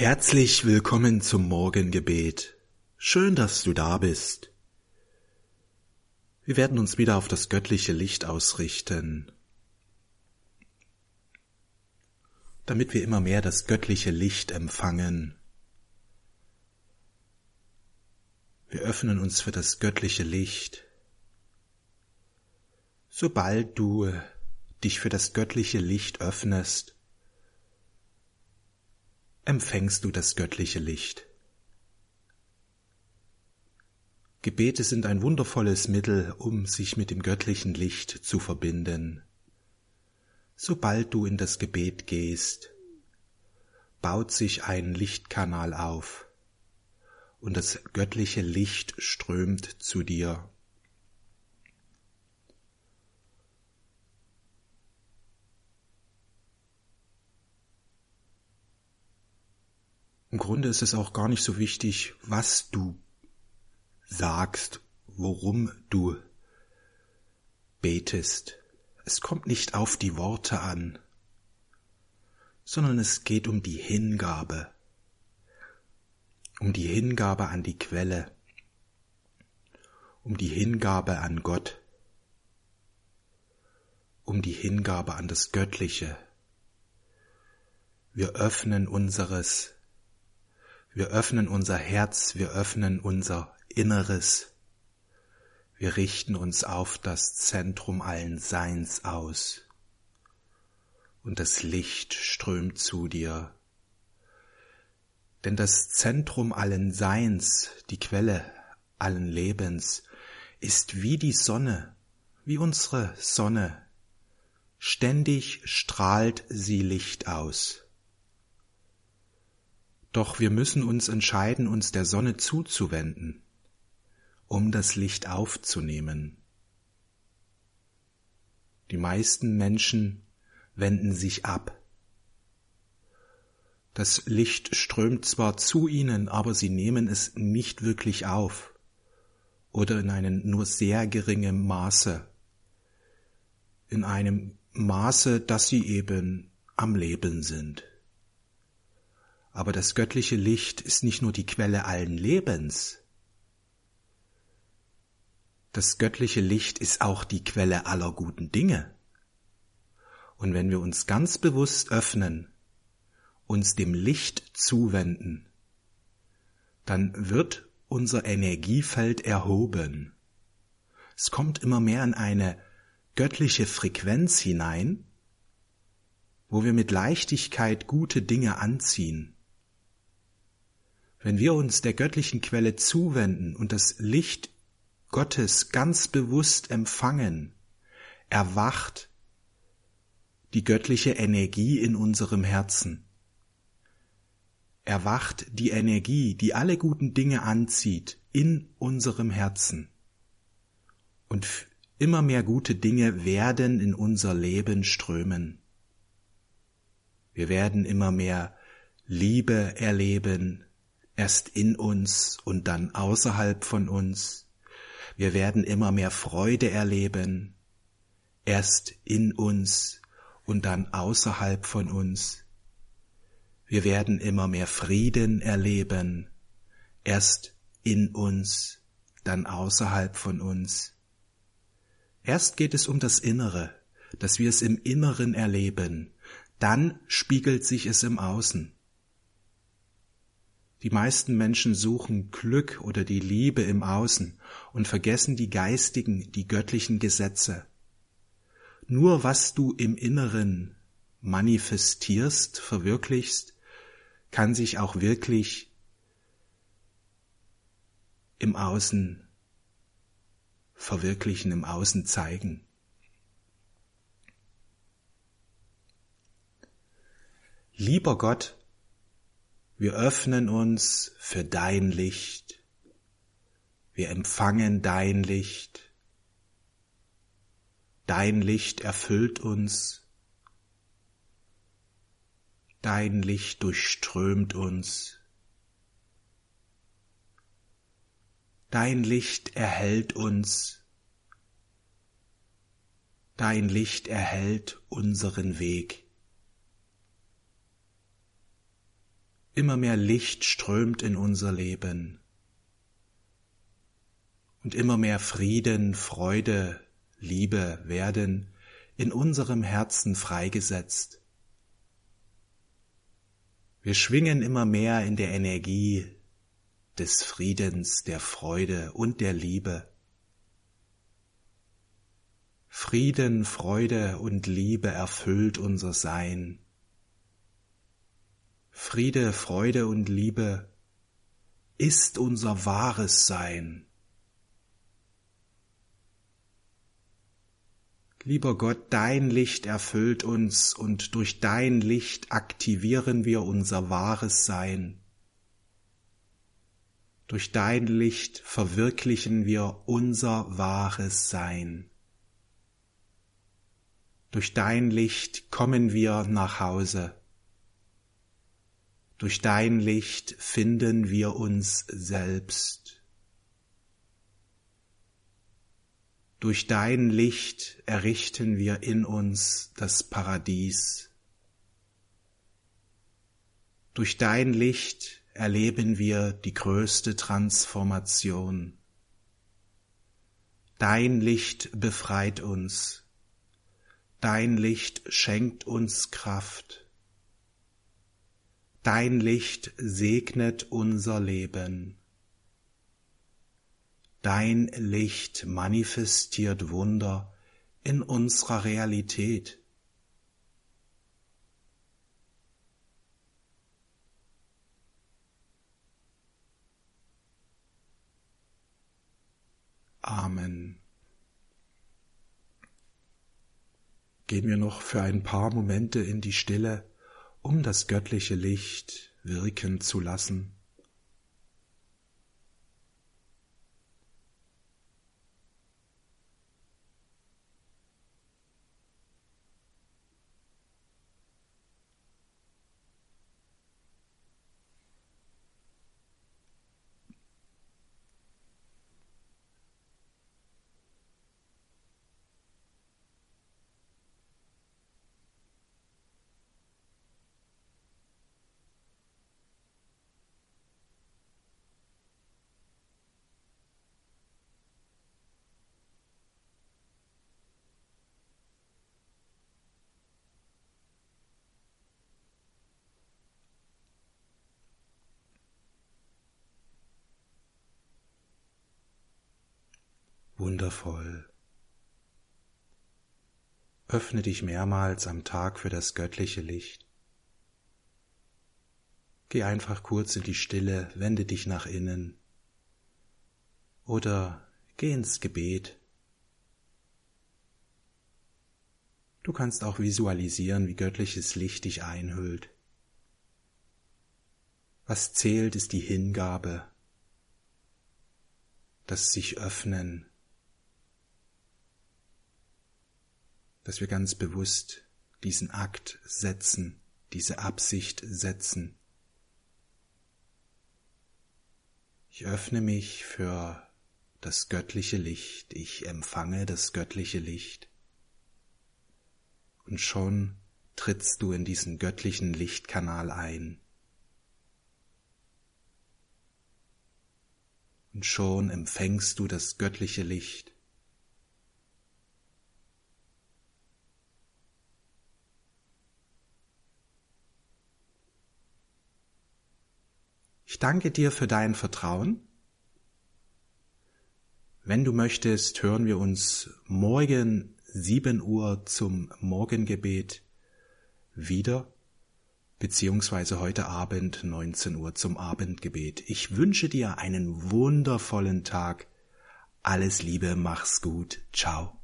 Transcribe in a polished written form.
Herzlich willkommen zum Morgengebet. Schön, dass du da bist. Wir werden uns wieder auf das göttliche Licht ausrichten, damit wir immer mehr das göttliche Licht empfangen. Wir öffnen uns für das göttliche Licht. Sobald du dich für das göttliche Licht öffnest, empfängst du das göttliche Licht. Gebete sind ein wundervolles Mittel, um sich mit dem göttlichen Licht zu verbinden. Sobald du in das Gebet gehst, baut sich ein Lichtkanal auf und das göttliche Licht strömt zu dir. Im Grunde ist es auch gar nicht so wichtig, was du sagst, worum du betest. Es kommt nicht auf die Worte an, sondern es geht um die Hingabe an die Quelle, um die Hingabe an Gott, um die Hingabe an das Göttliche. Wir öffnen unser Herz, wir öffnen unser Inneres. Wir richten uns auf das Zentrum allen Seins aus. Und das Licht strömt zu dir. Denn das Zentrum allen Seins, die Quelle allen Lebens, ist wie die Sonne, wie unsere Sonne. Ständig strahlt sie Licht aus. Doch wir müssen uns entscheiden, uns der Sonne zuzuwenden, um das Licht aufzunehmen. Die meisten Menschen wenden sich ab. Das Licht strömt zwar zu ihnen, aber sie nehmen es nicht wirklich auf oder in einem nur sehr geringen Maße, in einem Maße, dass sie eben am Leben sind. Aber das göttliche Licht ist nicht nur die Quelle allen Lebens. Das göttliche Licht ist auch die Quelle aller guten Dinge. Und wenn wir uns ganz bewusst öffnen, uns dem Licht zuwenden, dann wird unser Energiefeld erhoben. Es kommt immer mehr in eine göttliche Frequenz hinein, wo wir mit Leichtigkeit gute Dinge anziehen. Wenn wir uns der göttlichen Quelle zuwenden und das Licht Gottes ganz bewusst empfangen, erwacht die göttliche Energie in unserem Herzen. Erwacht die Energie, die alle guten Dinge anzieht, in unserem Herzen. Und immer mehr gute Dinge werden in unser Leben strömen. Wir werden immer mehr Liebe erleben, erst in uns und dann außerhalb von uns. Wir werden immer mehr Freude erleben, erst in uns und dann außerhalb von uns. Wir werden immer mehr Frieden erleben, erst in uns, dann außerhalb von uns. Erst geht es um das Innere, dass wir es im Inneren erleben, dann spiegelt sich es im Außen. Die meisten Menschen suchen Glück oder die Liebe im Außen und vergessen die geistigen, die göttlichen Gesetze. Nur was du im Inneren manifestierst, verwirklichst, kann sich auch wirklich im Außen verwirklichen, im Außen zeigen. Lieber Gott, wir öffnen uns für dein Licht. Wir empfangen dein Licht. Dein Licht erfüllt uns. Dein Licht durchströmt uns. Dein Licht erhellt uns. Dein Licht erhellt unseren Weg. Immer mehr Licht strömt in unser Leben. Und immer mehr Frieden, Freude, Liebe werden in unserem Herzen freigesetzt. Wir schwingen immer mehr in der Energie des Friedens, der Freude und der Liebe. Frieden, Freude und Liebe erfüllt unser Sein. Friede, Freude und Liebe ist unser wahres Sein. Lieber Gott, dein Licht erfüllt uns und durch dein Licht aktivieren wir unser wahres Sein. Durch dein Licht verwirklichen wir unser wahres Sein. Durch dein Licht kommen wir nach Hause. Durch dein Licht finden wir uns selbst. Durch dein Licht errichten wir in uns das Paradies. Durch dein Licht erleben wir die größte Transformation. Dein Licht befreit uns. Dein Licht schenkt uns Kraft. Dein Licht segnet unser Leben. Dein Licht manifestiert Wunder in unserer Realität. Amen. Gehen wir noch für ein paar Momente in die Stille, um das göttliche Licht wirken zu lassen. Wundervoll. Öffne dich mehrmals am Tag für das göttliche Licht. Geh einfach kurz in die Stille, wende dich nach innen oder geh ins Gebet. Du kannst auch visualisieren, wie göttliches Licht dich einhüllt. Was zählt, ist die Hingabe, das sich öffnen, dass wir ganz bewusst diesen Akt setzen, diese Absicht setzen. Ich öffne mich für das göttliche Licht, ich empfange das göttliche Licht. Und schon trittst du in diesen göttlichen Lichtkanal ein. Und schon empfängst du das göttliche Licht. Ich danke dir für dein Vertrauen. Wenn du möchtest, hören wir uns morgen 7 Uhr zum Morgengebet wieder, beziehungsweise heute Abend 19 Uhr zum Abendgebet. Ich wünsche dir einen wundervollen Tag. Alles Liebe, mach's gut. Ciao.